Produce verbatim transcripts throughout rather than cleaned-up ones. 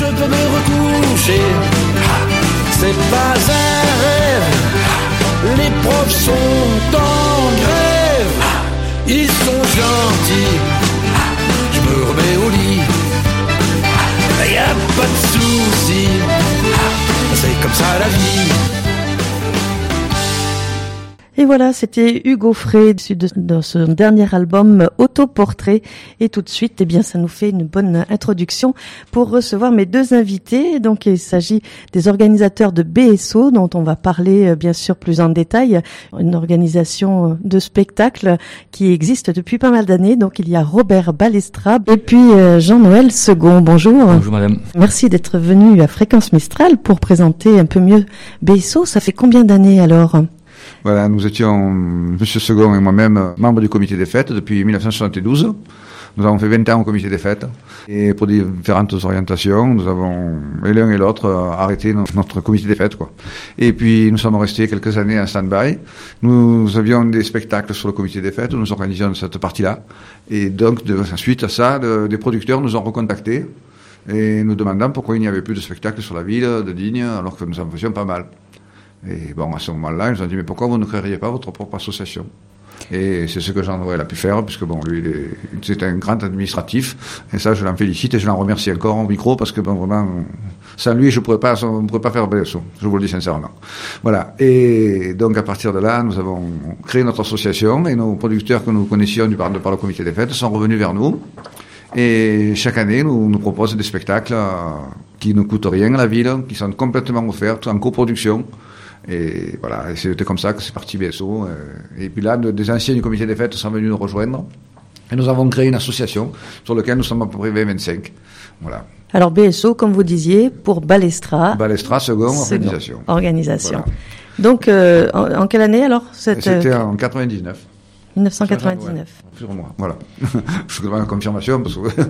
de me recoucher. C'est pas un rêve, les profs sont en grève, ils sont gentils, je me remets au lit, y a pas de souci, c'est comme ça la vie. Et voilà, c'était Hugo Frey dans son dernier album Autoportrait. Et tout de suite, eh bien, ça nous fait une bonne introduction pour recevoir mes deux invités. Donc, il s'agit des organisateurs de B S O, dont on va parler, bien sûr, plus en détail. Une organisation de spectacle qui existe depuis pas mal d'années. Donc, il y a Robert Balestra et puis Jean-Noël Second. Bonjour. Bonjour, madame. Merci d'être venu à Fréquence Mistral pour présenter un peu mieux B S O. Ça fait combien d'années alors ? Voilà, nous étions, Monsieur Second et moi-même, membres du comité des fêtes depuis dix-neuf cent soixante-douze. Nous avons fait vingt ans au comité des fêtes. Et pour différentes orientations, nous avons, et l'un et l'autre, arrêté notre comité des fêtes, quoi. Et puis, nous sommes restés quelques années en stand-by. Nous avions des spectacles sur le comité des fêtes, nous organisions cette partie-là. Et donc, de, suite à ça, de, des producteurs nous ont recontactés et nous demandant pourquoi il n'y avait plus de spectacles sur la ville de Digne, alors que nous en faisions pas mal. Et bon, à ce moment-là, ils ont dit, mais pourquoi vous ne créeriez pas votre propre association ? Et c'est ce que Jean-Noël a pu faire, puisque bon, lui, il est, c'est un grand administratif, et ça, je l'en félicite et je l'en remercie encore en micro, parce que bon, vraiment, sans lui, je pourrais pas, on ne pourrait pas faire B S O, je vous le dis sincèrement. Voilà. Et donc, à partir de là, nous avons créé notre association, et nos producteurs que nous connaissions du par, de par le comité des fêtes sont revenus vers nous. Et chaque année, nous nous proposent des spectacles euh, qui ne coûtent rien à la ville, qui sont complètement offerts, en coproduction. Et voilà, et c'était comme ça que c'est parti B S O. Et puis là, des anciens du comité des fêtes sont venus nous rejoindre. Et nous avons créé une association sur laquelle nous sommes à peu près vingt à vingt-cinq. Voilà. Alors B S O, comme vous disiez, pour Balestra. Balestra, Second, organisation. Organisation. Voilà. Donc, euh, en, en quelle année alors cette, C'était euh, en quatre-vingt-dix-neuf. dix-neuf cent quatre-vingt-dix-neuf. Ouais, sur moi, voilà. Je demande la confirmation parce que...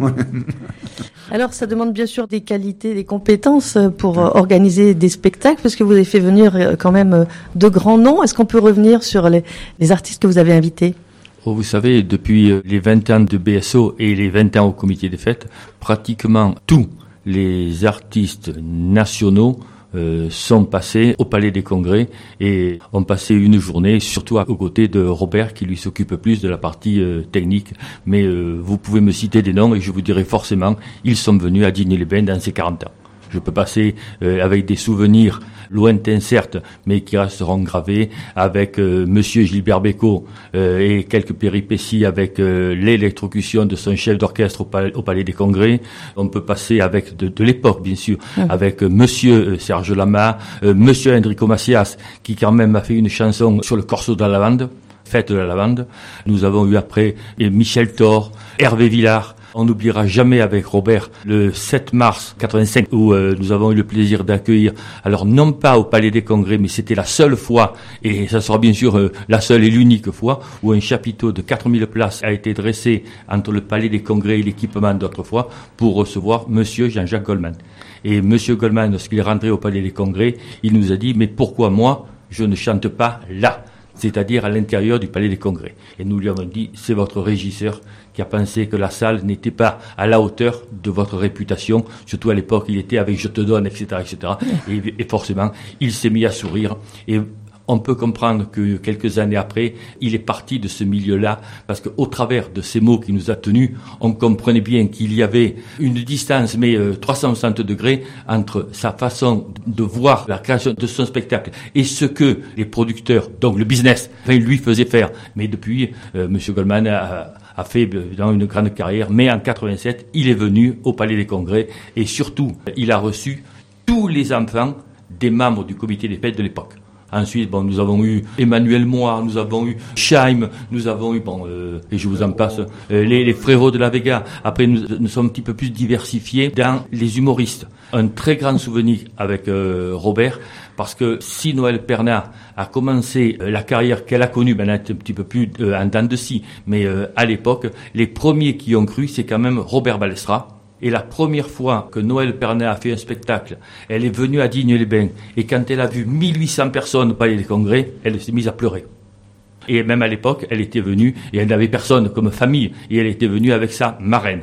Alors, ça demande bien sûr des qualités, des compétences pour euh, organiser des spectacles, parce que vous avez fait venir euh, quand même euh, de grands noms. Est-ce qu'on peut revenir sur les, les artistes que vous avez invités ? Oh, vous savez, depuis les vingt ans de B S O et les vingt ans au comité des fêtes, pratiquement tous les artistes nationaux Euh, sont passés au Palais des Congrès et ont passé une journée, surtout aux côtés de Robert qui lui s'occupe plus de la partie euh, technique. Mais euh, vous pouvez me citer des noms et je vous dirai forcément, ils sont venus à Digne-les-Bains dans ces quarante ans. Je peux passer euh, avec des souvenirs lointains certes, mais qui resteront gravés, avec euh, Monsieur Gilbert Bécaud euh, et quelques péripéties avec euh, l'électrocution de son chef d'orchestre au, pal- au Palais des Congrès. On peut passer avec de, de l'époque, bien sûr, mmh. avec euh, Monsieur euh, Serge Lama, euh, Monsieur Enrico Macias, qui quand même a fait une chanson sur le corso de la lavande, Fête de la lavande. Nous avons eu après euh, Michel Thor, Hervé Villard. On n'oubliera jamais avec Robert le sept mars quatre-vingt-cinq où euh, nous avons eu le plaisir d'accueillir, alors non pas au Palais des Congrès, mais c'était la seule fois, et ça sera bien sûr euh, la seule et l'unique fois, où un chapiteau de quatre mille places a été dressé entre le Palais des Congrès et l'équipement d'autrefois pour recevoir Monsieur Jean-Jacques Goldman. Et Monsieur Goldman, lorsqu'il est rentré au Palais des Congrès, il nous a dit, mais pourquoi moi, je ne chante pas là ? C'est-à-dire à l'intérieur du Palais des Congrès. Et nous lui avons dit, c'est votre régisseur qui a pensé que la salle n'était pas à la hauteur de votre réputation, surtout à l'époque, il était avec Je te donne, et cetera, et cetera. Et, et forcément, il s'est mis à sourire. Et on peut comprendre que quelques années après, il est parti de ce milieu-là, parce qu'au travers de ces mots qu'il nous a tenus, on comprenait bien qu'il y avait une distance, mais euh, trois cent soixante degrés, entre sa façon de voir la création de son spectacle et ce que les producteurs, donc le business, enfin, lui faisaient faire. Mais depuis, euh, M. Goldman a, a fait dans une grande carrière, mais en quatre-vingt-sept, il est venu au Palais des Congrès et surtout, il a reçu tous les enfants des membres du comité des fêtes de l'époque. Ensuite, bon, nous avons eu Emmanuel Moir, nous avons eu Scheim, nous avons eu, bon, euh, et je vous en passe, euh, les, les frérots de la Vega. Après, nous, nous sommes un petit peu plus diversifiés dans les humoristes. Un très grand souvenir avec euh, Robert, parce que si Noël Pernat a commencé euh, la carrière qu'elle a connue, ben, elle est un petit peu plus euh, en dents de scie, mais euh, à l'époque, les premiers qui ont cru, c'est quand même Robert Balestra. Et la première fois que Noël Pernat a fait un spectacle, elle est venue à Digne-les-Bains. Et quand elle a vu mille huit cents personnes au Palais des Congrès, elle s'est mise à pleurer. Et même à l'époque, elle était venue, et elle n'avait personne comme famille, et elle était venue avec sa marraine.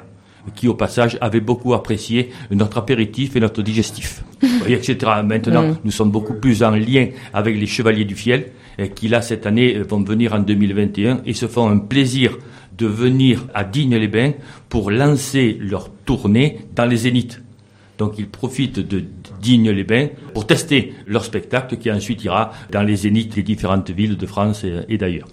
qui au passage avait beaucoup apprécié notre apéritif et notre digestif, et cetera. Maintenant, mmh. nous sommes beaucoup plus en lien avec les Chevaliers du Fiel, qui là, cette année, vont venir en deux mille vingt et un et se font un plaisir de venir à Digne-les-Bains pour lancer leur tournée dans les Zéniths. Donc ils profitent de Digne-les-Bains pour tester leur spectacle qui ensuite ira dans les Zéniths des différentes villes de France et, et d'ailleurs.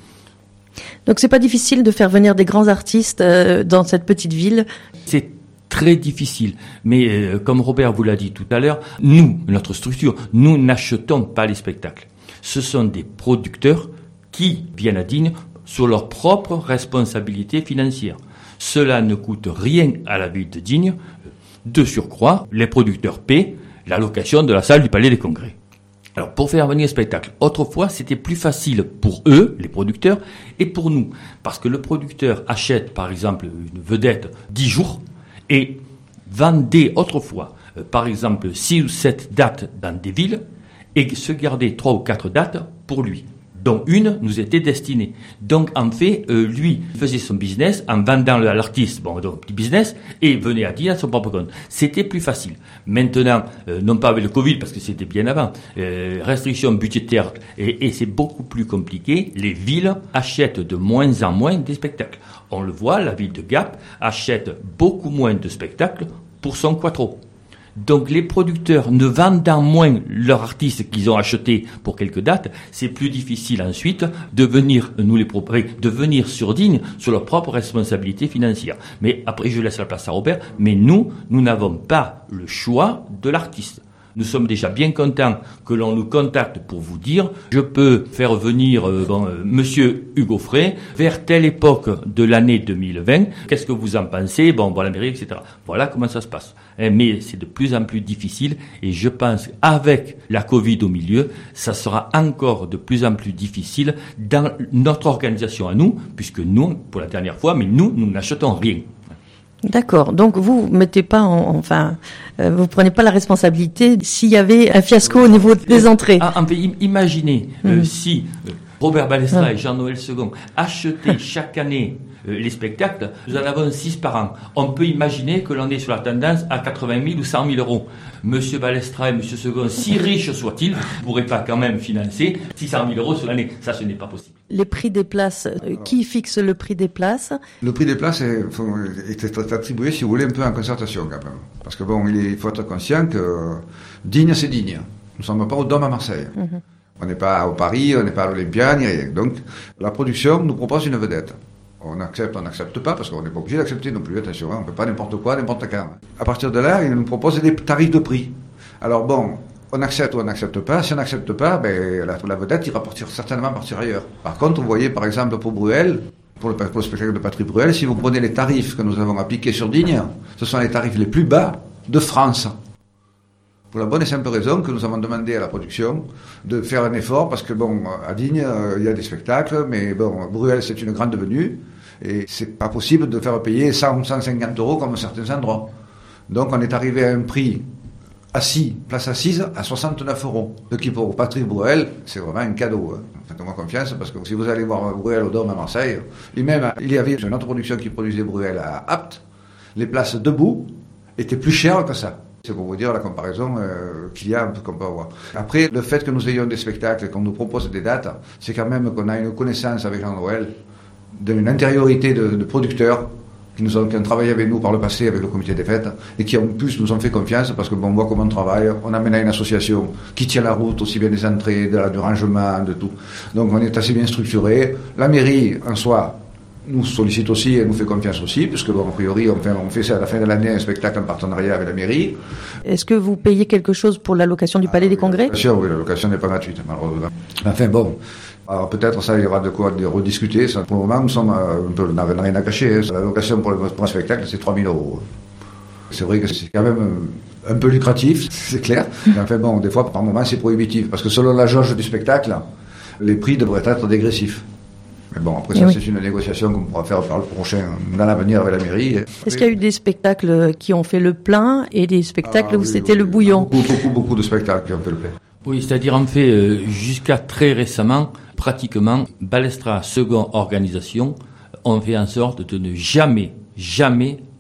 Donc c'est pas difficile de faire venir des grands artistes euh, dans cette petite ville. C'est très difficile, mais euh, comme Robert vous l'a dit tout à l'heure, nous, notre structure, nous n'achetons pas les spectacles. Ce sont des producteurs qui viennent à Digne sur leur propre responsabilité financière. Cela ne coûte rien à la ville de Digne. De surcroît, les producteurs paient la location de la salle du Palais des Congrès. Alors, pour faire venir un spectacle, autrefois, c'était plus facile pour eux, les producteurs, et pour nous. Parce que le producteur achète, par exemple, une vedette dix jours et vendait autrefois, euh, par exemple, six ou sept dates dans des villes et se gardait trois ou quatre dates pour lui, dont une nous était destinée. Donc, en fait, euh, lui faisait son business en vendant à l'artiste, bon, donc petit business, et venait à dire à son propre compte. C'était plus facile. Maintenant, euh, non pas avec le Covid, parce que c'était bien avant, euh, restrictions budgétaires, et, et c'est beaucoup plus compliqué. Les villes achètent de moins en moins des spectacles. On le voit, la ville de Gap achète beaucoup moins de spectacles pour son quattro. Donc les producteurs ne vendant moins leurs artistes qu'ils ont achetés pour quelques dates, c'est plus difficile ensuite de venir, nous les propriétaires, de venir sur Digne sur leur propre responsabilité financière. Mais après, je laisse la place à Robert, mais nous, nous n'avons pas le choix de l'artiste. Nous sommes déjà bien contents que l'on nous contacte pour vous dire je peux faire venir euh, bon, euh, Monsieur Hugo Frey vers telle époque de l'année deux mille vingt. Qu'est-ce que vous en pensez? Bon, bon, la mairie, et cetera. Voilà comment ça se passe. Eh, mais c'est de plus en plus difficile et je pense avec la Covid au milieu, ça sera encore de plus en plus difficile dans notre organisation à nous, puisque nous, pour la dernière fois, mais nous, nous n'achetons rien. D'accord. Donc vous mettez pas, en, enfin, euh, vous prenez pas la responsabilité s'il y avait un fiasco au niveau des entrées. Ah, en fait, imaginez mmh. euh, si euh, Robert Balestra mmh. et Jean-Noël Second achetaient chaque année euh, les spectacles, nous en avons six par an. On peut imaginer que l'on est sur la tendance à quatre-vingt mille ou cent mille euros. Monsieur Balestra et Monsieur Second, si riches soient-ils, ne pourraient pas quand même financer six cent mille euros sur l'année. Ça, ce n'est pas possible. Les prix des places, euh, qui fixe le prix des places? Le prix des places est, est attribué, si vous voulez, un peu en concertation quand même. Parce que bon, il, est, il faut être conscient que Digne, c'est Digne. Nous ne sommes pas au Dôme à Marseille. Mm-hmm. On n'est pas au Paris, on n'est pas à l'Olympia, ni rien. Donc, la production nous propose une vedette. On accepte, on n'accepte pas, parce qu'on n'est pas obligé d'accepter non plus, attention, hein, on ne peut pas n'importe quoi, n'importe quand. À partir de là, ils nous proposent des tarifs de prix. Alors bon, on accepte ou on n'accepte pas. Si on n'accepte pas, ben, la, la vedette ira partir, certainement partir ailleurs. Par contre, vous voyez, par exemple, pour Bruel, pour le, pour le spectacle de Patrick Bruel, si vous prenez les tarifs que nous avons appliqués sur Digne, ce sont les tarifs les plus bas de France. Pour la bonne et simple raison que nous avons demandé à la production de faire un effort, parce que bon, à Digne, euh, il y a des spectacles, mais bon, Bruel, c'est une grande venue, et c'est pas possible de faire payer cent ou cent cinquante euros comme certains endroits. Donc on est arrivé à un prix assis, place assise, à soixante-neuf euros. Ce qui pour Patrick Bruel, c'est vraiment un cadeau. Hein. Faites-moi confiance, parce que si vous allez voir Bruel au Dôme à Marseille, lui-même, il y avait une autre production qui produisait Bruel à Apt, les places debout étaient plus chères que ça. C'est pour vous dire la comparaison euh, qu'il y a, qu'on peut avoir. Après, le fait que nous ayons des spectacles et qu'on nous propose des dates, c'est quand même qu'on a une connaissance avec Jean-Noël d'une intériorité de, de producteurs qui, nous ont, qui ont travaillé avec nous par le passé avec le comité des fêtes et qui en plus nous ont fait confiance parce que bon, on voit comment on travaille. On amène à une association qui tient la route aussi bien des entrées, de la, du rangement, de tout. Donc on est assez bien structuré. La mairie en soi nous sollicite aussi et nous fait confiance aussi, puisque bon, a priori, on fait, on fait ça à la fin de l'année, un spectacle en partenariat avec la mairie. Est-ce que vous payez quelque chose pour la location du Palais ah, des oui, Congrès? Bien sûr, oui, la location n'est pas gratuite, malheureusement. Enfin bon, alors peut-être ça, il y aura de quoi de rediscuter. Ça, pour le moment, nous sommes un peu, on n'a rien à cacher. La location pour, le, pour un spectacle, c'est trois mille euros. C'est vrai que c'est quand même un peu lucratif, c'est clair. Mais enfin bon, des fois, par moment, c'est prohibitif, parce que selon la jauge du spectacle, les prix devraient être dégressifs. Mais bon, après ça, oui. C'est une négociation qu'on pourra faire par le prochain, dans l'avenir avec la mairie. Est-ce qu'il y a eu des spectacles qui ont fait le plein et des spectacles ah, où oui, c'était oui, le bouillon? Beaucoup, beaucoup, beaucoup de spectacles qui ont fait le plein. Oui, c'est-à-dire en fait, euh, jusqu'à très récemment, pratiquement, Balestra, Second Organisation, ont fait en sorte de ne jamais, jamais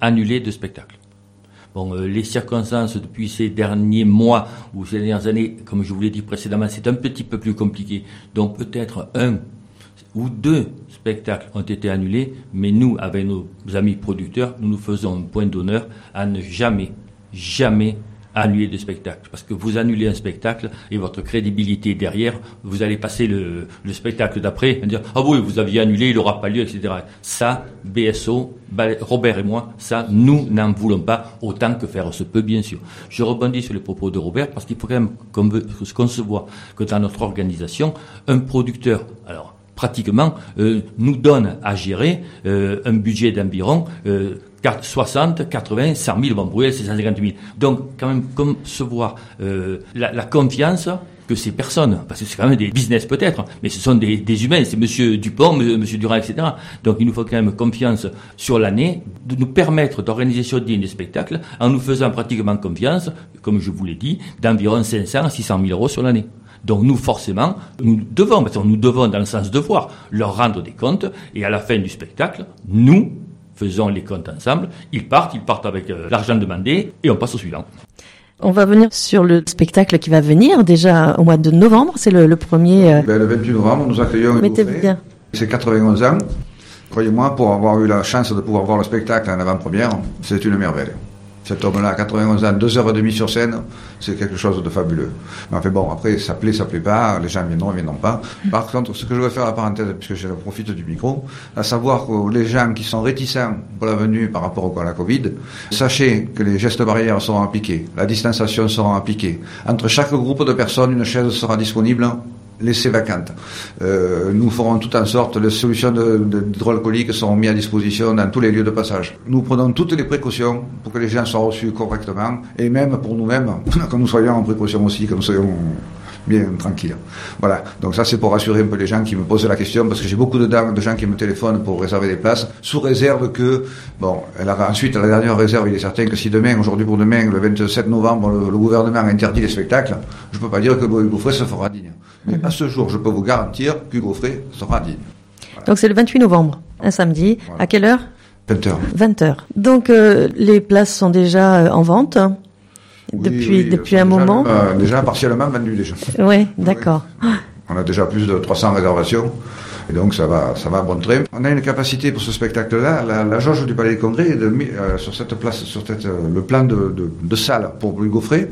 annulé de spectacle. Bon, euh, les circonstances depuis ces derniers mois ou ces dernières années, comme je vous l'ai dit précédemment, c'est un petit peu plus compliqué. Donc peut-être un ou deux spectacles ont été annulés, mais nous, avec nos amis producteurs, nous nous faisons un point d'honneur à ne jamais, jamais annuler de spectacle. Parce que vous annulez un spectacle et votre crédibilité derrière, vous allez passer le, le spectacle d'après et dire « Ah oui, vous aviez annulé, il n'aura pas lieu, et cetera » Ça, B S O, Robert et moi, ça, nous n'en voulons pas autant que faire se peut, bien sûr. Je rebondis sur les propos de Robert parce qu'il faut quand même qu'on se concevoir que dans notre organisation, un producteur, alors, pratiquement, euh, nous donne à gérer euh, un budget d'environ euh, soixante, quatre-vingts, cent mille, bon, Bruel, c'est cent cinquante mille. Donc, quand même, concevoir euh, la, la confiance que ces personnes, parce que c'est quand même des business peut-être, mais ce sont des, des humains, c'est Monsieur Dupont, Monsieur Durand, et cetera. Donc, il nous faut quand même confiance sur l'année, de nous permettre d'organiser digne des spectacles, en nous faisant pratiquement confiance, comme je vous l'ai dit, d'environ cinq cents à six cent mille euros sur l'année. Donc nous, forcément, nous devons, parce que nous devons, dans le sens devoir, leur rendre des comptes, et à la fin du spectacle, nous faisons les comptes ensemble, ils partent, ils partent avec euh, l'argent demandé, et on passe au suivant. On va venir sur le spectacle qui va venir, déjà au mois de novembre, c'est le, le premier... Euh... Ben, le vingt-huit novembre, nous accueillons Mettez bien. C'est quatre-vingt-onze ans. Croyez-moi, pour avoir eu la chance de pouvoir voir le spectacle en avant-première, c'est une merveille. Cet homme-là, à quatre-vingt-onze ans, deux heures et demie sur scène, c'est quelque chose de fabuleux. Mais enfin bon, après, ça plaît, ça plaît pas, les gens viendront, viendront pas. Par contre, ce que je veux faire, la parenthèse, puisque je profite du micro, à savoir que les gens qui sont réticents pour la venue par rapport à la Covid, sachez que les gestes barrières seront appliqués, la distanciation sera appliquée. Entre chaque groupe de personnes, une chaise sera disponible, laissée vacante. Euh, nous ferons tout en sorte, les solutions de, de, d'hydroalcooliques seront mises à disposition dans tous les lieux de passage. Nous prenons toutes les précautions pour que les gens soient reçus correctement, et même pour nous-mêmes, que nous soyons en précaution aussi, que nous soyons bien tranquilles. Voilà. Donc ça, c'est pour rassurer un peu les gens qui me posent la question, parce que j'ai beaucoup de, de gens qui me téléphonent pour réserver des places, sous réserve que, bon, elle a, ensuite, la dernière réserve, il est certain que si demain, aujourd'hui pour demain, le vingt-sept novembre, le, le gouvernement interdit les spectacles, je peux pas dire que Hugo Frey se fera digne. Mais à ce jour, je peux vous garantir qu'Hugo Frey sera digne. Voilà. Donc c'est le vingt-huit novembre, un samedi. Voilà. À quelle heure? vingt heures. vingt heures. Donc euh, les places sont déjà euh, en vente oui, depuis oui, depuis un déjà, moment. Euh, déjà partiellement vendues déjà. Oui, d'accord. Oui. On a déjà plus de trois cents réservations. Et donc ça va, ça va bon train. On a une capacité pour ce spectacle-là. La, la jauge du Palais des Congrès est de, euh, sur cette place, sur cette, euh, le plan de, de, de salle pour Hugo Frey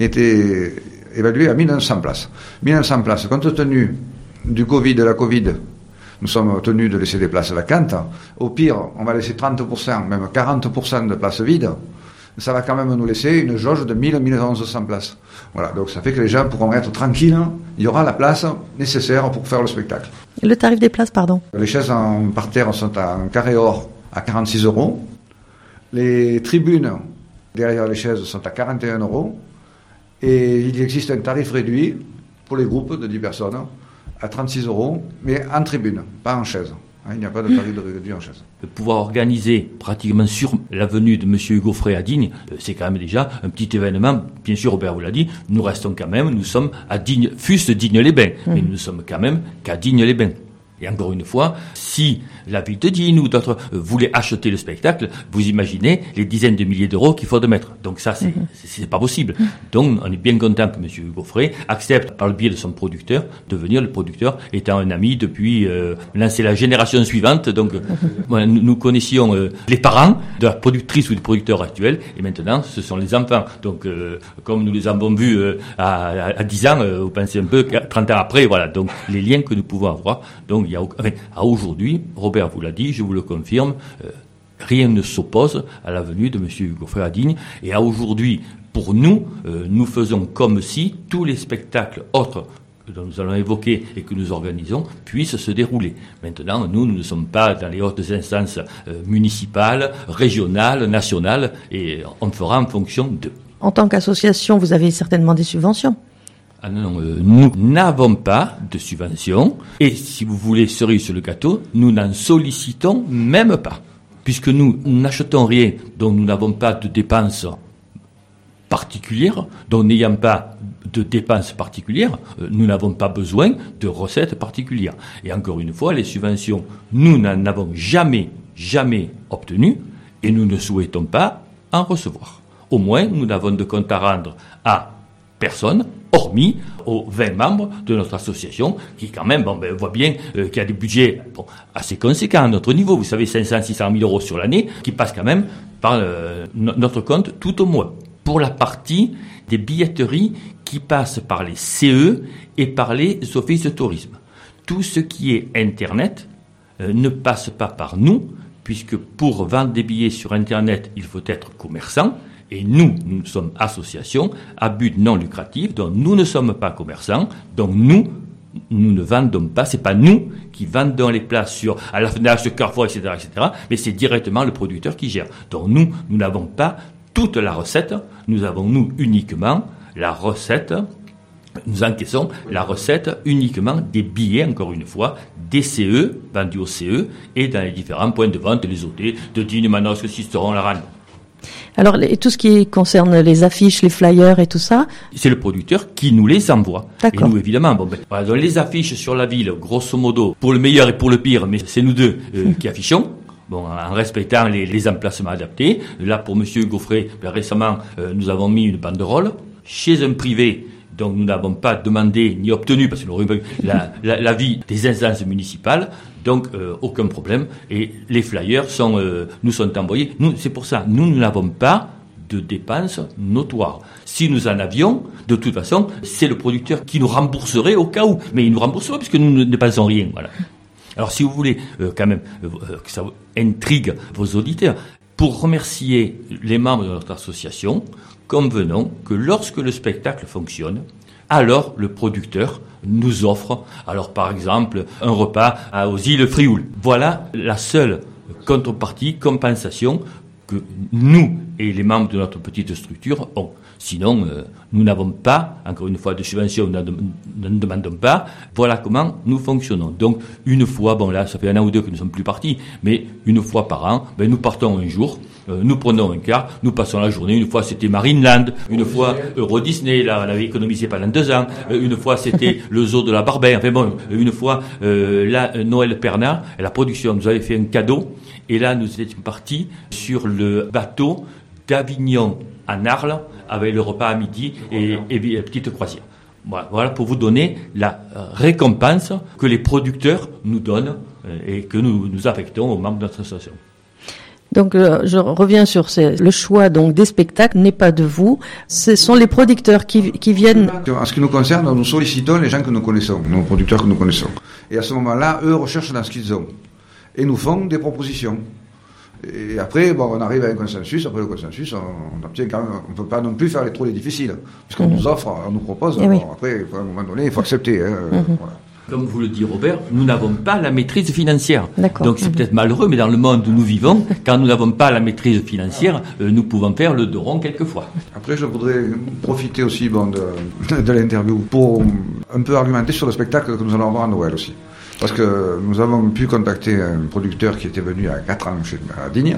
était évalué à mille neuf cents places. mille neuf cents places. Compte tenu du Covid, de la Covid, nous sommes tenus de laisser des places vacantes. Au pire, on va laisser trente pour cent, même quarante pour cent de places vides. Ça va quand même nous laisser une jauge de mille à mille onze cents places. Voilà. Donc ça fait que les gens pourront être tranquilles. Il y aura la place nécessaire pour faire le spectacle. Le tarif des places, pardon. Les chaises en parterre sont en carré or à quarante-six euros. Les tribunes derrière les chaises sont à quarante et un euros. Et il existe un tarif réduit pour les groupes de dix personnes à trente-six euros, mais en tribune, pas en chaise. Il n'y a pas de tarif réduit en chaise. De pouvoir organiser pratiquement sur la venue de M. Hugo Frey à Digne, c'est quand même déjà un petit événement. Bien sûr, Robert vous l'a dit, nous restons quand même, nous sommes à Digne, fût-ce Digne-les-Bains, mmh. mais nous ne sommes quand même qu'à Digne-les-Bains. Et encore une fois, si la ville de Digne ou d'autres euh, voulaient acheter le spectacle, vous imaginez les dizaines de milliers d'euros qu'il faut de mettre. Donc ça, c'est, mmh. c'est, c'est pas possible. Mmh. Donc, on est bien content que M. Hugo Frey accepte, par le biais de son producteur, de venir, le producteur étant un ami depuis, euh, là, c'est la génération suivante. Donc, mmh. voilà, nous, nous connaissions euh, les parents de la productrice ou du producteur actuel, et maintenant, ce sont les enfants. Donc, euh, comme nous les avons vus euh, à, à, à dix ans, euh, vous pensez un peu, trente ans après, voilà. Donc, les liens que nous pouvons avoir. Donc, il y a, enfin, à aujourd'hui, Robert vous l'a dit, je vous le confirme, euh, rien ne s'oppose à la venue de M. Hugo Frey à Digne. Et à aujourd'hui, pour nous, euh, nous faisons comme si tous les spectacles autres dont nous allons évoquer et que nous organisons puissent se dérouler. Maintenant, nous, nous ne sommes pas dans les hautes instances euh, municipales, régionales, nationales, et on fera en fonction d'eux. En tant qu'association, vous avez certainement des subventions. Ah non, euh, nous n'avons pas de subvention, et si vous voulez cerise sur le gâteau, nous n'en sollicitons même pas, puisque nous n'achetons rien dont nous n'avons pas de dépenses particulières, dont n'ayant pas de dépenses particulières, euh, nous n'avons pas besoin de recettes particulières. Et encore une fois, les subventions, nous n'en avons jamais, jamais obtenues, Et nous ne souhaitons pas en recevoir. Au moins, nous n'avons de compte à rendre à personne, hormis aux vingt membres de notre association, qui quand même, bon, ben, voit bien euh, qu'il y a des budgets bon, assez conséquents à notre niveau. Vous savez, cinq cents à six cent mille euros sur l'année, qui passent quand même par euh, notre compte tout au moins. Pour la partie des billetteries qui passent par les C E et par les offices de tourisme. Tout ce qui est Internet euh, ne passe pas par nous, puisque pour vendre des billets sur Internet, il faut être commerçant. Et nous, nous sommes association à but non lucratif, donc nous ne sommes pas commerçants, donc nous, nous ne vendons pas, c'est pas nous qui vendons les places sur, à la Fnac, sur Carrefour, et cetera, et cetera, mais c'est directement le producteur qui gère. Donc nous, nous n'avons pas toute la recette, nous avons nous uniquement la recette, nous encaissons la recette uniquement des billets, encore une fois, des C E, vendus au C E, et dans les différents points de vente, les O T, de Digne, Manosque, Sisteron, Laranne. Alors, les, tout ce qui concerne les affiches, les flyers et tout ça, c'est le producteur qui nous les envoie. D'accord. Et nous, évidemment, bon, ben, par exemple, les affiches sur la ville, grosso modo, pour le meilleur et pour le pire, mais c'est nous deux euh, qui affichons. Bon, en respectant les, les emplacements adaptés. Là, pour Monsieur Gaufret, ben, récemment, euh, nous avons mis une banderole chez un privé. Donc, nous n'avons pas demandé ni obtenu, parce que nous n'aurions pas eu la, la, l'avis des instances municipales. Donc, euh, aucun problème. Et les flyers sont, euh, nous sont envoyés. Nous, c'est pour ça, nous, nous n'avons pas de dépenses notoires. Si nous en avions, de toute façon, c'est le producteur qui nous rembourserait au cas où. Mais il nous rembourserait puisque nous ne dépensons rien. Voilà. Alors, si vous voulez, euh, quand même, euh, que ça intrigue vos auditeurs, pour remercier les membres de notre association, convenons que lorsque le spectacle fonctionne, alors le producteur nous offre, alors par exemple, un repas aux îles Frioul. Voilà la seule contrepartie, compensation que nous et les membres de notre petite structure ont. Sinon, euh, nous n'avons pas, encore une fois, de subvention, nous ne demandons pas. Voilà comment nous fonctionnons. Donc, une fois, bon là, ça fait un an ou deux que nous ne sommes plus partis, mais une fois par an, ben, nous partons un jour, euh, nous prenons un car, nous passons la journée. Une fois, c'était Marineland, une fois, Euro Disney, là, on avait économisé pendant deux ans. Euh, une fois, c'était le zoo de la Barbère. Enfin bon, une fois, euh, là, Noël Pernat, la production nous avait fait un cadeau. Et là, nous étions partis sur le bateau d'Avignon à Arles, avec le repas à midi et, et, et petite croisière. Voilà, voilà pour vous donner la récompense que les producteurs nous donnent et que nous, nous affectons aux membres de notre association. Donc, euh, je reviens sur ces, le choix donc des spectacles n'est pas de vous, ce sont les producteurs qui, qui viennent. En ce qui nous concerne, nous sollicitons les gens que nous connaissons, nos producteurs que nous connaissons. Et à ce moment-là, eux recherchent dans ce qu'ils ont et nous font des propositions. Et après, bon, on arrive à un consensus. Après le consensus, on, on obtient quand même. On ne peut pas non plus faire les trop les difficiles, puisqu'on mmh. nous offre, on nous propose. Alors, oui. Après, à un moment donné, il faut accepter. Hein, mmh. voilà. Comme vous le dit Robert, nous n'avons pas la maîtrise financière. D'accord. Donc c'est mmh. peut-être malheureux, mais dans le monde où nous vivons, quand nous n'avons pas la maîtrise financière, euh, nous pouvons faire le dos rond quelquefois. Après, je voudrais profiter aussi bon, de, de l'interview pour un peu argumenter sur le spectacle que nous allons avoir à Noël aussi. Parce que nous avons pu contacter un producteur qui était venu à quatre ans chez, à Digne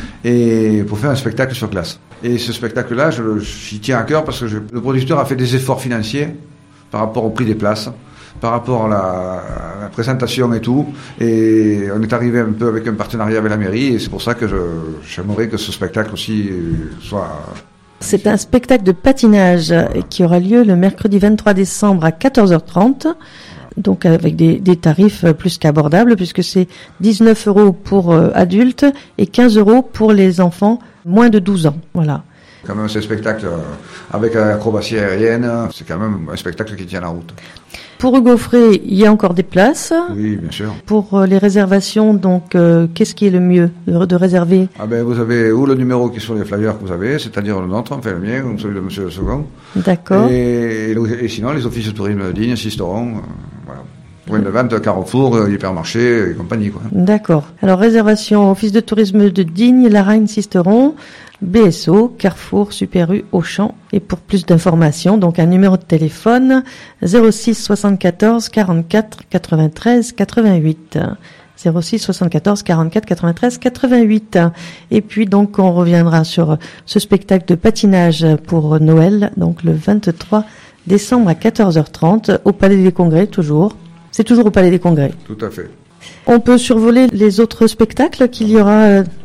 et pour faire un spectacle sur glace. Et ce spectacle-là, je, j'y tiens à cœur parce que je, le producteur a fait des efforts financiers par rapport au prix des places, par rapport à la, à la présentation et tout. Et on est arrivé un peu avec un partenariat avec la mairie et c'est pour ça que je, j'aimerais que ce spectacle aussi soit... C'est un spectacle de patinage qui aura lieu le mercredi vingt-trois décembre à quatorze heures trente. Donc avec des, des tarifs plus qu'abordables puisque c'est dix-neuf euros pour euh, adultes et quinze euros pour les enfants moins de douze ans. Voilà. Quand même, c'est un spectacle avec acrobatie aérienne, c'est quand même un spectacle qui tient la route. Pour Hugo Frey, il y a encore des places. Oui, bien sûr. Pour euh, les réservations, donc, euh, qu'est-ce qui est le mieux de, de réserver? Ah ben, vous avez ou le numéro qui est sur les flyers que vous avez, c'est-à-dire le nôtre, enfin le mien, ou celui de Monsieur le Second. D'accord. Et, et, et sinon, les offices de tourisme dignes, Sisteron, euh, voilà. Point de vente, Carrefour, Hypermarché et compagnie, quoi. D'accord. Alors, réservation office de tourisme de Digne, Laragne, Sisteron, B S O, Carrefour, Super U, Auchan. Et pour plus d'informations, donc un numéro de téléphone zéro six soixante-quatorze quarante-quatre quatre-vingt-treize quatre-vingt-huit. zéro six soixante-quatorze quarante-quatre quatre-vingt-treize quatre-vingt-huit. Et puis donc on reviendra sur ce spectacle de patinage pour Noël, donc le vingt-trois décembre à quatorze heures trente au Palais des Congrès toujours. C'est toujours au Palais des Congrès. Tout à fait. On peut survoler les autres spectacles qu'il y aura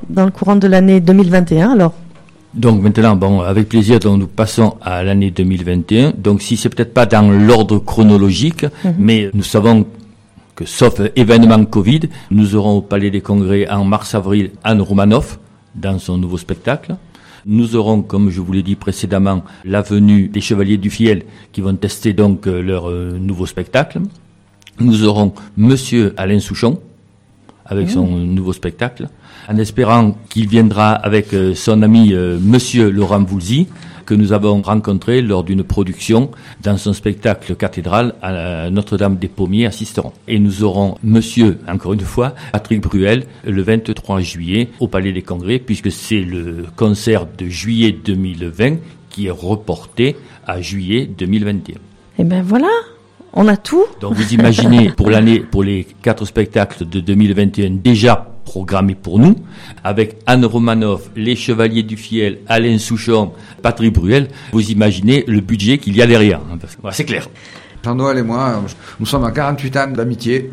dans le courant de l'année deux mille vingt et un, alors. Donc maintenant, bon, avec plaisir, donc nous passons à l'année deux mille vingt et un. Donc si c'est peut-être pas dans l'ordre chronologique, mm-hmm. mais nous savons que sauf événement Covid, nous aurons au Palais des Congrès en mars-avril Anne Romanoff dans son nouveau spectacle. Nous aurons, comme je vous l'ai dit précédemment, la venue des Chevaliers du Fiel qui vont tester donc leur euh, nouveau spectacle. Nous aurons Monsieur Alain Souchon avec mmh. son nouveau spectacle, en espérant qu'il viendra avec euh, son ami euh, Monsieur Laurent Voulzy, que nous avons rencontré lors d'une production dans son spectacle cathédrale à Notre-Dame des Pommiers à Sisteron. Et nous aurons Monsieur, encore une fois, Patrick Bruel, le vingt-trois juillet au Palais des Congrès, puisque c'est le concert de juillet deux mille vingt qui est reporté à juillet deux mille vingt et un. Et ben voilà, on a tout. Donc vous imaginez pour l'année, pour les quatre spectacles de deux mille vingt et un déjà programmés pour nous, avec Anne Romanoff, les Chevaliers du Fiel, Alain Souchon, Patrick Bruel, vous imaginez le budget qu'il y a derrière. Voilà, c'est clair. Jean-Noël et moi, nous sommes à quarante-huit ans d'amitié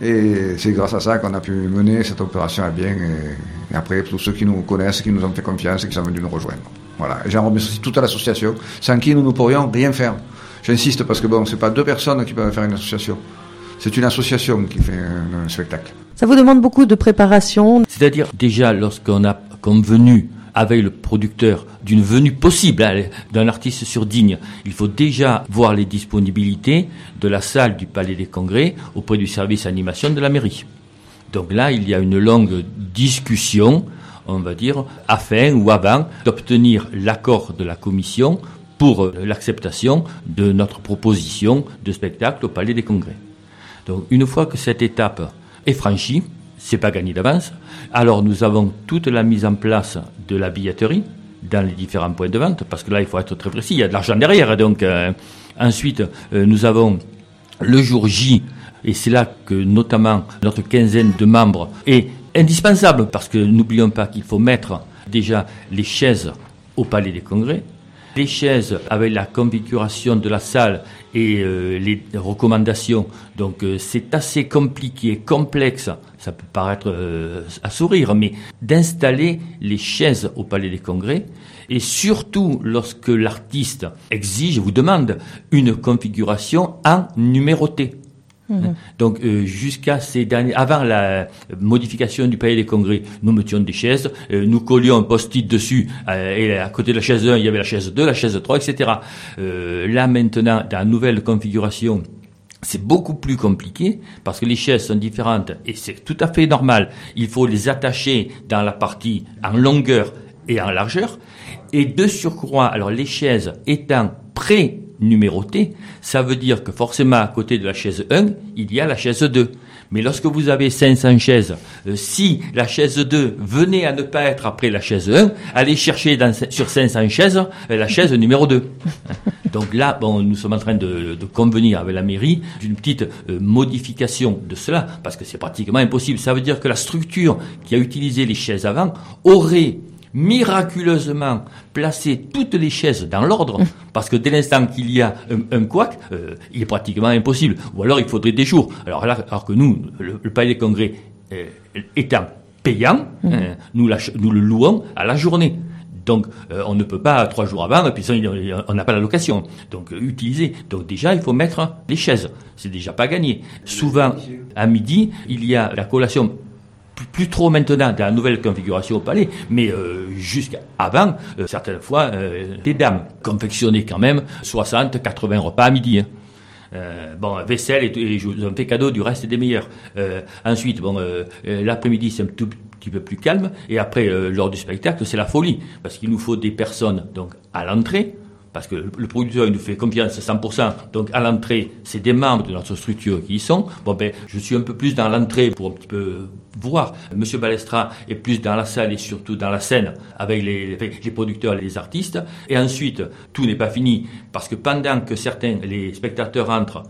et c'est grâce à ça qu'on a pu mener cette opération à bien et, et après tous ceux qui nous connaissent, qui nous ont fait confiance et qui sont venus nous rejoindre. Voilà. Et j'en remercie toute l'association, sans qui nous ne pourrions rien faire. J'insiste parce que bon, c'est pas deux personnes qui peuvent faire une association. C'est une association qui fait un, un spectacle. Ça vous demande beaucoup de préparation. C'est-à-dire, déjà, lorsqu'on a comme venue avec le producteur d'une venue possible hein, d'un artiste sur Digne, il faut déjà voir les disponibilités de la salle du Palais des Congrès auprès du service animation de la mairie. Donc là, il y a une longue discussion, on va dire, afin ou avant d'obtenir l'accord de la commission pour l'acceptation de notre proposition de spectacle au Palais des Congrès. Donc, une fois que cette étape est franchie, c'est pas gagné d'avance, alors nous avons toute la mise en place de la billetterie dans les différents points de vente, parce que là, il faut être très précis, il y a de l'argent derrière. Donc, euh, ensuite, euh, nous avons le jour J, et c'est là que, notamment, notre quinzaine de membres est indispensable, parce que n'oublions pas qu'il faut mettre déjà les chaises au Palais des Congrès. Les chaises avec la configuration de la salle et euh, les recommandations, donc euh, c'est assez compliqué, complexe, ça peut paraître euh, à sourire, mais d'installer les chaises au Palais des Congrès, et surtout lorsque l'artiste exige, vous demande une configuration en numéroté. Mmh. Donc euh, jusqu'à ces derniers, avant la modification du Palais des Congrès, nous mettions des chaises, euh, nous collions un post-it dessus, euh, et à côté de la chaise un, il y avait la chaise deux, la chaise trois, et cetera. Euh, là maintenant, dans la nouvelle configuration, c'est beaucoup plus compliqué parce que les chaises sont différentes et c'est tout à fait normal. Il faut les attacher dans la partie en longueur et en largeur. Et de surcroît, alors les chaises étant pré numérotées, ça veut dire que forcément à côté de la chaise un, il y a la chaise deux. Mais lorsque vous avez cinq cents chaises, euh, si la chaise deux venait à ne pas être après la chaise un, allez chercher dans, sur cinq cents chaises euh, la chaise numéro deux. Donc là, bon, nous sommes en train de, de convenir avec la mairie d'une petite euh, modification de cela, parce que c'est pratiquement impossible. Ça veut dire que la structure qui a utilisé les chaises avant aurait miraculeusement placer toutes les chaises dans l'ordre, parce que dès l'instant qu'il y a un, un couac, euh, il est pratiquement impossible. Ou alors il faudrait des jours. Alors là, alors que nous, le, le Palais des Congrès euh, étant payant, mmh. euh, nous, la, nous le louons à la journée. Donc, euh, on ne peut pas trois jours avant, et puis ça, on n'a pas la location. Donc, euh, utiliser. Donc, déjà, il faut mettre les chaises. C'est déjà pas gagné. Souvent, à midi, il y a la collation. Plus trop maintenant dans la nouvelle configuration au palais, mais euh, jusqu'avant, euh, certaines fois, euh, des dames confectionnaient quand même soixante, quatre-vingts repas à midi. Hein. Euh, bon, vaisselle et, et je vous en fais cadeau du reste des meilleurs. Euh, ensuite, bon, euh, l'après-midi c'est un tout petit peu plus calme, et après, euh, lors du spectacle, c'est la folie, parce qu'il nous faut des personnes donc à l'entrée. Parce que le producteur, il nous fait confiance à cent pour cent. Donc, à l'entrée, c'est des membres de notre structure qui y sont. Bon, ben, je suis un peu plus dans l'entrée pour un petit peu voir. Monsieur Balestra est plus dans la salle et surtout dans la scène avec les, les producteurs et les artistes. Et ensuite, tout n'est pas fini. Parce que pendant que certains, les spectateurs entrent,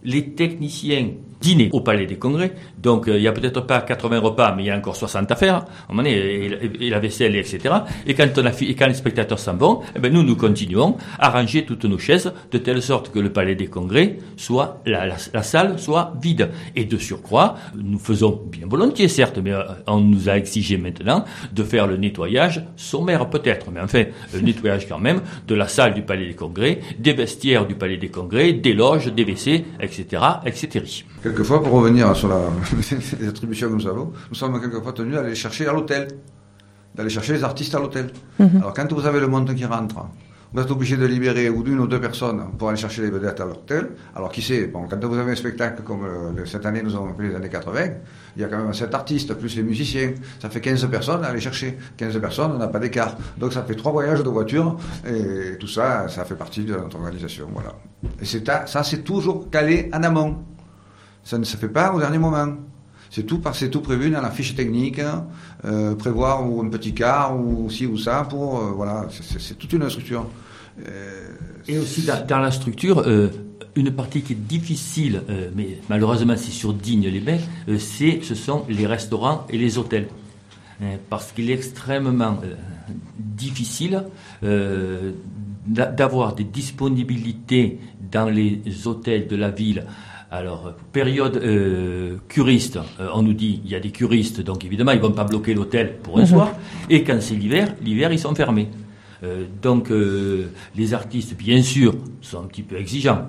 les techniciens dîner au Palais des Congrès, donc il euh, n'y a peut-être pas quatre-vingts repas, mais il y a encore soixante à faire, à un moment donné, et, et la vaisselle, et cetera. Et quand, on a, et quand les spectateurs s'en vont, eh ben nous, nous continuons à ranger toutes nos chaises, de telle sorte que le Palais des Congrès soit, la, la, la salle soit vide. Et de surcroît, nous faisons bien volontiers, certes, mais euh, on nous a exigé maintenant de faire le nettoyage sommaire peut-être, mais enfin, le nettoyage quand même de la salle du Palais des Congrès, des vestiaires du Palais des Congrès, des loges, des W C, et cetera, et cetera. Quelquefois, pour revenir sur la, les attributions que nous avons, nous sommes quelquefois tenus d'aller chercher à l'hôtel, d'aller chercher les artistes à l'hôtel. Mm-hmm. Alors, quand vous avez le monde qui rentre, vous êtes obligé de libérer ou d'une ou deux personnes pour aller chercher les vedettes à l'hôtel. Alors, qui sait, bon, quand vous avez un spectacle comme euh, cette année, nous avons fait les années quatre-vingts, il y a quand même sept artistes, plus les musiciens. Ça fait quinze personnes à aller chercher. quinze personnes, on n'a pas d'écart. Donc, ça fait trois voyages de voiture, et tout ça, ça fait partie de notre organisation, voilà. Et c'est à, ça, c'est toujours calé en amont. Ça ne se fait pas au dernier moment. C'est tout, c'est tout prévu dans la fiche technique, euh, prévoir ou un petit quart ou ci ou ça pour, euh, voilà, c'est, c'est toute une structure. Euh, Et aussi dans, dans la structure, euh, une partie qui est difficile, euh, mais malheureusement c'est sur Digne-les-Bains, euh, c'est, ce sont les restaurants et les hôtels. Euh, parce qu'il est extrêmement euh, difficile euh, d'avoir des disponibilités dans les hôtels de la ville. Alors, période euh, curiste, euh, on nous dit il y a des curistes, donc évidemment ils vont pas bloquer l'hôtel pour un mmh. soir. Et quand c'est l'hiver, l'hiver ils sont fermés. Euh, donc euh, les artistes, bien sûr, sont un petit peu exigeants.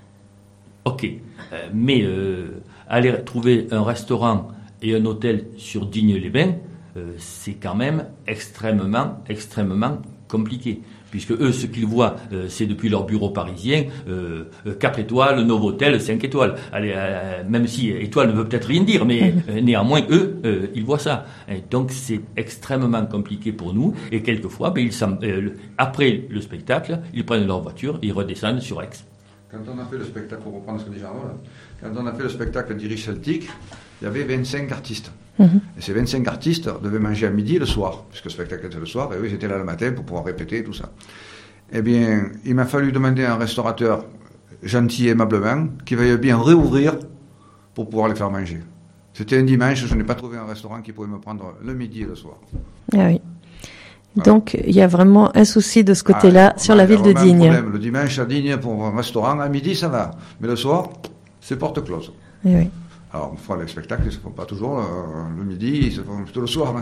Ok, euh, mais euh, aller trouver un restaurant et un hôtel sur Digne-les-Bains, euh, c'est quand même extrêmement, extrêmement compliqué. Puisque eux, ce qu'ils voient, euh, c'est depuis leur bureau parisien, euh, quatre étoiles, Novotel, cinq étoiles. Allez, euh, même si étoile ne veut peut-être rien dire, mais euh, néanmoins, eux, euh, ils voient ça. Et donc, c'est extrêmement compliqué pour nous. Et quelquefois, ben, ils, euh, après le spectacle, ils prennent leur voiture et ils redescendent sur Aix. Quand on a fait le spectacle, pour reprendre ce que dit Jean-Paul, quand on a fait le spectacle d'Irish Celtic, il y avait vingt-cinq artistes. Mmh. Et ces vingt-cinq artistes devaient manger à midi et le soir, puisque le spectacle était le soir, et eux, ils étaient là le matin pour pouvoir répéter tout ça. Eh bien, il m'a fallu demander à un restaurateur gentil et aimablement qui veuille bien réouvrir pour pouvoir les faire manger. C'était un dimanche, je n'ai pas trouvé un restaurant qui pouvait me prendre le midi et le soir. Ah oui. Voilà. Donc, il y a vraiment un souci de ce côté-là ah, sur la ville de Digne. Problème. Le dimanche à Digne, pour un restaurant, à midi, ça va. Mais le soir, c'est porte close. Et oui. Alors, enfin, les spectacles, ils ne se font pas toujours euh, le midi, ils se font plutôt le soir.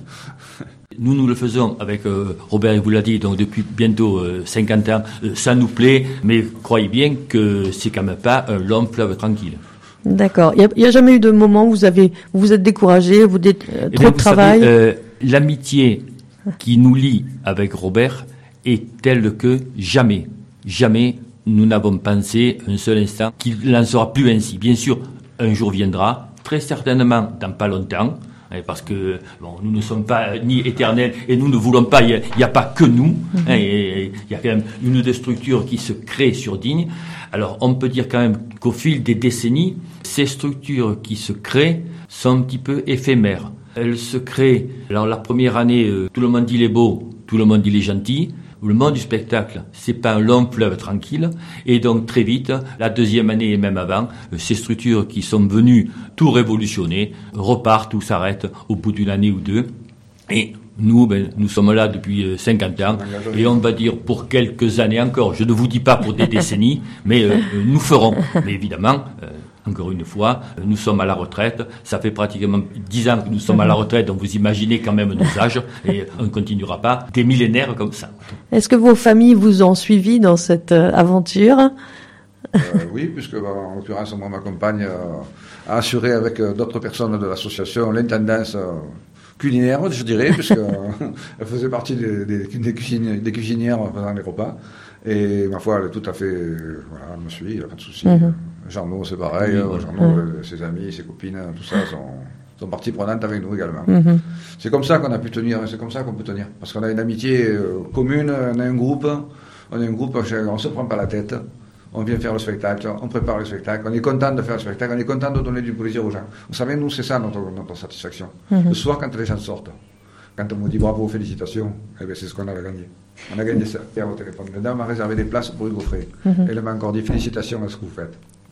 Nous, nous le faisons avec, euh, Robert, il vous l'a dit, donc depuis bientôt euh, cinquante ans, euh, ça nous plaît, mais croyez bien que c'est quand même pas un long fleuve tranquille. D'accord. Il n'y a, a jamais eu de moment où vous avez, vous, vous êtes découragé, vous dites euh, trop bien, de travail savez, euh, l'amitié qui nous lie avec Robert est telle que jamais, jamais nous n'avons pensé un seul instant qu'il n'en sera plus ainsi. Bien sûr, un jour viendra, très certainement dans pas longtemps, parce que bon, nous ne sommes pas ni éternels et nous ne voulons pas, il n'y a, a pas que nous, mmh. hein, il y a quand même une des structures qui se crée sur Digne. Alors on peut dire quand même qu'au fil des décennies, ces structures qui se créent sont un petit peu éphémères. Elles se créent, alors la première année, euh, tout le monde dit les beaux, tout le monde dit les gentils. Le monde du spectacle, c'est pas un long fleuve tranquille, et donc très vite, la deuxième année et même avant, ces structures qui sont venues tout révolutionner repartent ou s'arrêtent au bout d'une année ou deux. Et nous, ben, nous sommes là depuis cinquante ans, et on va dire pour quelques années encore. Je ne vous dis pas pour des décennies, mais euh, nous ferons. Mais évidemment, euh, encore une fois, nous sommes à la retraite. Ça fait pratiquement dix ans que nous sommes à la retraite, donc vous imaginez quand même nos âges, et on ne continuera pas des millénaires comme ça. Est-ce que vos familles vous ont suivi dans cette euh, aventure euh, Oui, puisque bah, en l'occurrence, moi, ma compagne euh, a assuré avec euh, d'autres personnes de l'association l'intendance euh, culinaire, je dirais, puisqu'elle euh, faisait partie des, des, des, cuisinières, des cuisinières faisant les repas. Et ma foi, elle est tout à fait... Euh, voilà, elle me suit, il n'y a pas de souci. Mm-hmm. Jean-No, c'est pareil. Oui, voilà. Jean-No, mm-hmm. ses amis, ses copines, tout ça sont, sont partie prenante avec nous également. Mm-hmm. C'est comme ça qu'on a pu tenir, c'est comme ça qu'on peut tenir. Parce qu'on a une amitié euh, commune, on a un groupe, on a un groupe, on ne se prend pas la tête. On vient faire le spectacle, on prépare le spectacle, on est content de faire le spectacle, on est content de donner du plaisir aux gens. Vous savez, nous, c'est ça notre, notre satisfaction. Mm-hmm. Le soir, quand les gens sortent, quand on me dit bravo, félicitations, eh bien, c'est ce qu'on avait gagné. On a gagné ça. Et à votre téléphone. La dame m'a réservé des places pour Hugo Frey. Mm-hmm. Elle m'a encore dit félicitations à ce que vous faites.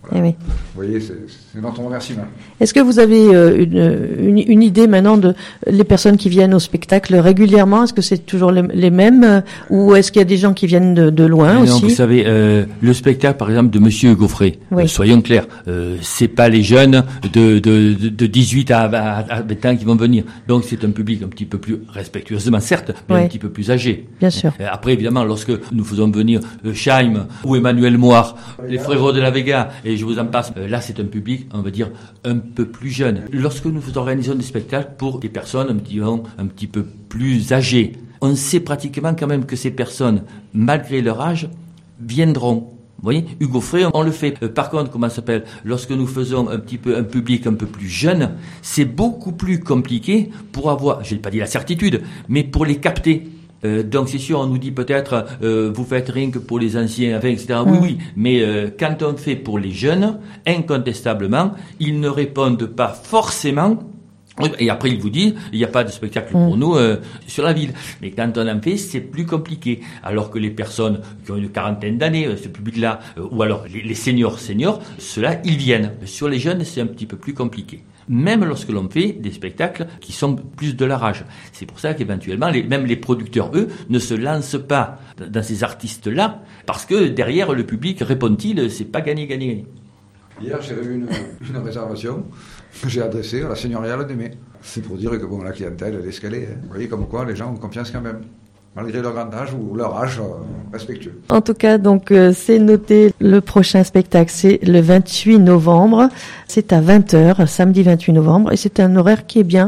Eh oui. Vous voyez, c'est, c'est notre remerciement. Est-ce que vous avez euh, une, une, une idée maintenant de les personnes qui viennent au spectacle régulièrement? Est-ce que c'est toujours les, les mêmes euh, ou est-ce qu'il y a des gens qui viennent de, de loin non, aussi? Vous savez, euh, le spectacle, par exemple, de Monsieur Gaufret, oui. euh, soyons clairs, euh, c'est pas les jeunes de, de, de, de dix-huit à, à, à vingt ans qui vont venir. Donc c'est un public un petit peu plus respectueusement, certes, mais oui. un petit peu plus âgé. Bien sûr. Euh, après, évidemment, lorsque nous faisons venir euh, Chaim ou Emmanuel Moire, les frérots de la Vega, et je vous en passe, euh, là c'est un public, on va dire, un peu plus jeune. Lorsque nous organisons des spectacles pour des personnes un petit, un petit peu plus âgées, on sait pratiquement quand même que ces personnes, malgré leur âge, viendront. Vous voyez, Hugo Frey, on le fait. Euh, par contre, comment ça s'appelle? Lorsque nous faisons un petit peu un public un peu plus jeune, c'est beaucoup plus compliqué pour avoir, je n'ai pas dit la certitude, mais pour les capter. Euh, donc c'est sûr, on nous dit peut-être, euh, vous faites rien que pour les anciens, enfin, et cetera. Oui, oui, mais euh, quand on fait pour les jeunes, incontestablement, ils ne répondent pas forcément. Et après, ils vous disent, il n'y a pas de spectacle pour mmh. nous euh, sur la ville. Mais quand on en fait, c'est plus compliqué. Alors que les personnes qui ont une quarantaine d'années, ce public-là, euh, ou alors les, les seniors seniors, ceux-là, ils viennent. Sur les jeunes, c'est un petit peu plus compliqué. Même lorsque l'on fait des spectacles qui sont plus de leur âge. C'est pour ça qu'éventuellement, les, même les producteurs, eux, ne se lancent pas dans ces artistes-là, parce que derrière, le public, répond-il, c'est pas gagné, gagné, gagné. Hier, j'ai revu une, une réservation que j'ai adressée à la seigneuriale d'Aimé. C'est pour dire que bon, la clientèle, elle est escalée. Hein. Vous voyez comme quoi les gens ont confiance quand même, malgré leur grand âge ou leur âge euh, respectueux. En tout cas, donc euh, c'est noté. Le prochain spectacle, c'est le vingt-huit novembre. C'est à vingt heures, samedi vingt-huit novembre, et c'est un horaire qui est bien.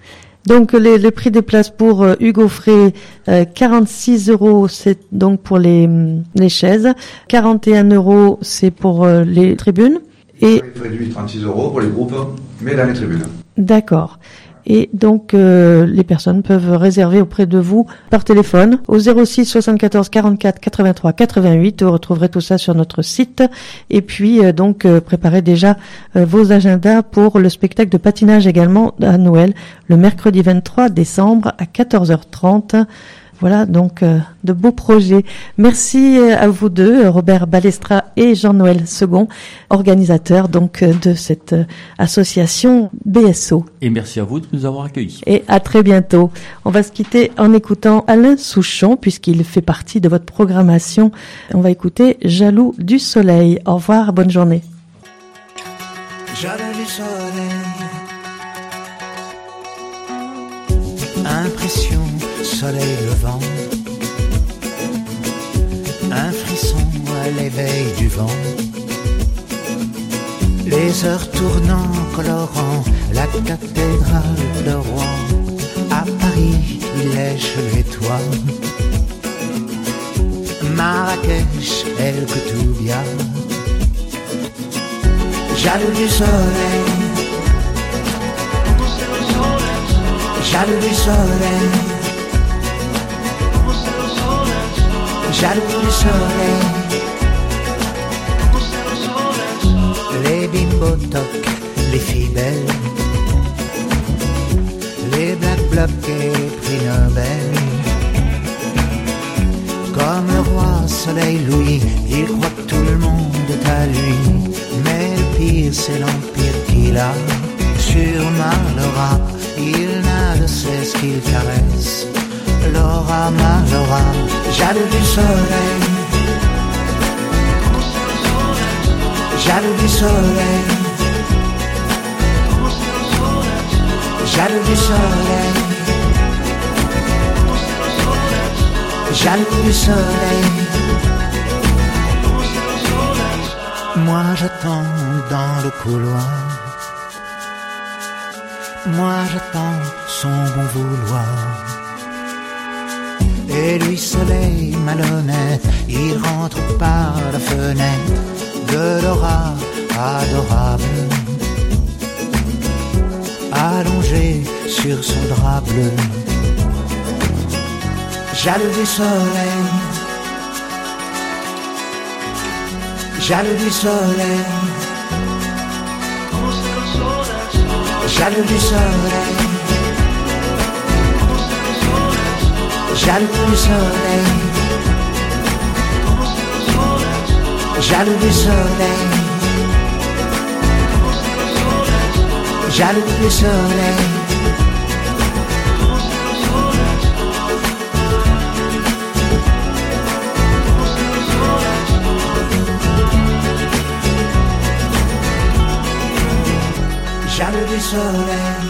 Donc les, le prix des places pour euh, Hugo Frey, euh, quarante-six euros, c'est donc pour les, les chaises. quarante et un euros, c'est pour euh, les tribunes. Et réduit trente-six euros pour les groupes, mais dans les tribunes. D'accord. Et donc, euh, les personnes peuvent réserver auprès de vous par téléphone au zéro six soixante-quatorze quarante-quatre quatre-vingt-trois quatre-vingt-huit. Vous retrouverez tout ça sur notre site. Et puis, euh, donc, euh, préparez déjà euh, vos agendas pour le spectacle de patinage également à Noël, le mercredi vingt-trois décembre à quatorze heures trente. Voilà, donc euh, de beaux projets. Merci à vous deux, Robert Balestra et Jean-Noël Second, organisateurs donc de cette euh, association B S O. Et merci à vous de nous avoir accueillis. Et à très bientôt. On va se quitter en écoutant Alain Souchon, puisqu'il fait partie de votre programmation. On va écouter Jaloux du soleil. Au revoir, bonne journée. Jaloux du soleil, impression, soleil levant, un frisson à l'éveil du vent, les heures tournant, colorant la cathédrale de Rouen. À Paris, il lèche les toits, Marrakech, El Koutoubia, jaloux du soleil, jaloux du soleil, jaloux du soleil. Les bimbo toc, les filles belles, les black blocs et prix Nobel. Comme le roi soleil Louis, il croit que tout le monde est à lui. Mais le pire c'est l'empire qu'il a sur ma Laura. Il n'a de cesse qu'il caresse Laura, ma Laura, jaloux du soleil, jaloux du soleil, jaloux du soleil, jaloux du soleil. Moi j'attends dans le couloir, moi j'attends son bon vouloir. Et lui soleil malhonnête, il rentre par la fenêtre de Laura adorable, allongé sur son drap bleu. Jaloux du soleil, jaloux du soleil, jaloux du soleil, jaloux du soleil, jaloux du soleil. jaloux du soleil. Jaloux du soleil.